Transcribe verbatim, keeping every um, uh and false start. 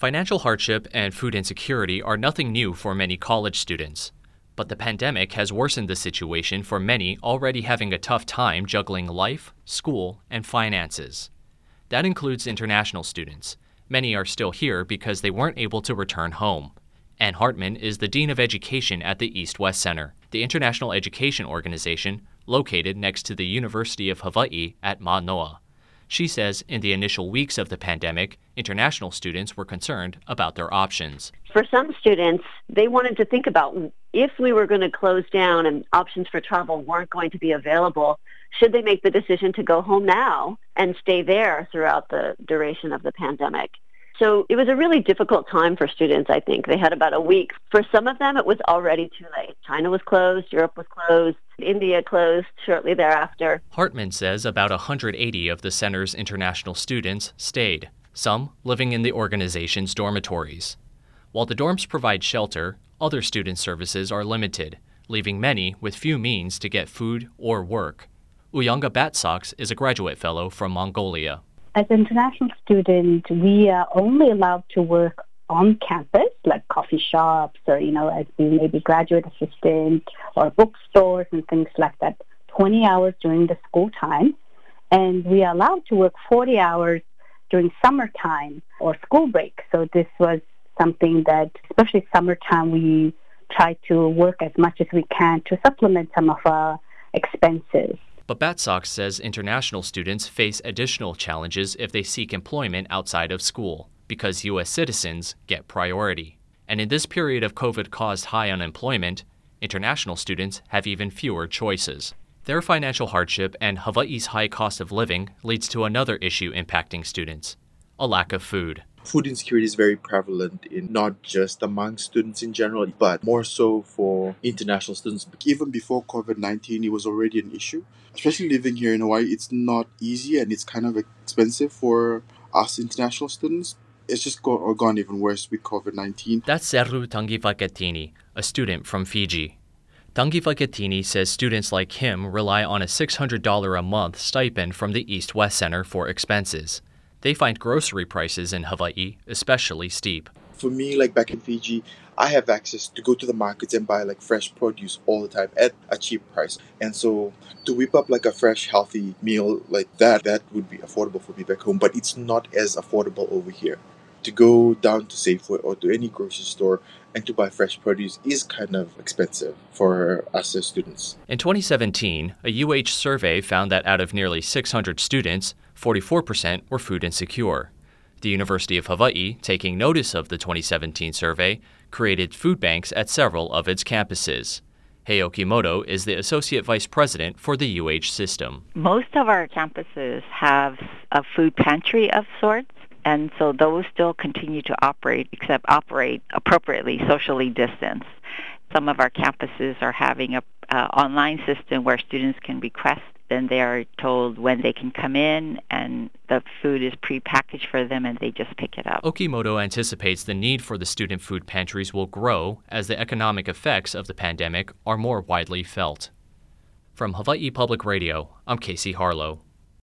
Financial hardship and food insecurity are nothing new for many college students. But the pandemic has worsened the situation for many already having a tough time juggling life, school, and finances. That includes international students. Many are still here because they weren't able to return home. Ann Hartman is the Dean of Education at the East-West Center, the international education organization located next to the University of Hawaii at Manoa. She says in the initial weeks of the pandemic, international students were concerned about their options. For some students, they wanted to think about if we were going to close down and options for travel weren't going to be available, should they make the decision to go home now and stay there throughout the duration of the pandemic? So it was a really difficult time for students, I think. They had about a week. For some of them, it was already too late. China was closed, Europe was closed, India closed shortly thereafter. Hartman says about one hundred eighty of the center's international students stayed, some living in the organization's dormitories. While the dorms provide shelter, other student services are limited, leaving many with few means to get food or work. Uyanga Batsox is a graduate fellow from Mongolia. As an international student, we are only allowed to work on campus, like coffee shops or, you know, as being maybe graduate assistant or bookstores and things like that, twenty hours during the school time. And we are allowed to work forty hours during summertime or school break. So this was something that, especially summertime, we try to work as much as we can to supplement some of our expenses. But Batsox says international students face additional challenges if they seek employment outside of school, because U S citizens get priority. And in this period of COVID-caused high unemployment, international students have even fewer choices. Their financial hardship and Hawaii's high cost of living leads to another issue impacting students: a lack of food. Food insecurity is very prevalent in not just among students in general, but more so for international students. Even before COVID nineteen, it was already an issue. Especially living here in Hawaii, it's not easy and it's kind of expensive for us international students. It's just go- gone even worse with COVID nineteen. That's Seru Tangifaketini, a student from Fiji. Tangifaketini says students like him rely on a six hundred dollars a month stipend from the East-West Center for expenses. They find grocery prices in Hawaii especially steep. For me, like back in Fiji, I have access to go to the markets and buy like fresh produce all the time at a cheap price. And so to whip up like a fresh, healthy meal like that, that would be affordable for me back home. But it's not as affordable over here. To go down to Safeway or to any grocery store and to buy fresh produce is kind of expensive for us as students. In twenty seventeen, a U H survey found that out of nearly six hundred students, forty-four percent were food insecure. The University of Hawaii, taking notice of the twenty seventeen survey, created food banks at several of its campuses. Hei Okimoto is the Associate Vice President for the U H system. Most of our campuses have a food pantry of sorts, and so those still continue to operate, except operate appropriately, socially distanced. Some of our campuses are having a uh, online system where students can request, and they are told when they can come in, and the food is pre-packaged for them, and they just pick it up. Okimoto anticipates the need for the student food pantries will grow as the economic effects of the pandemic are more widely felt. From Hawaii Public Radio, I'm Casey Harlow.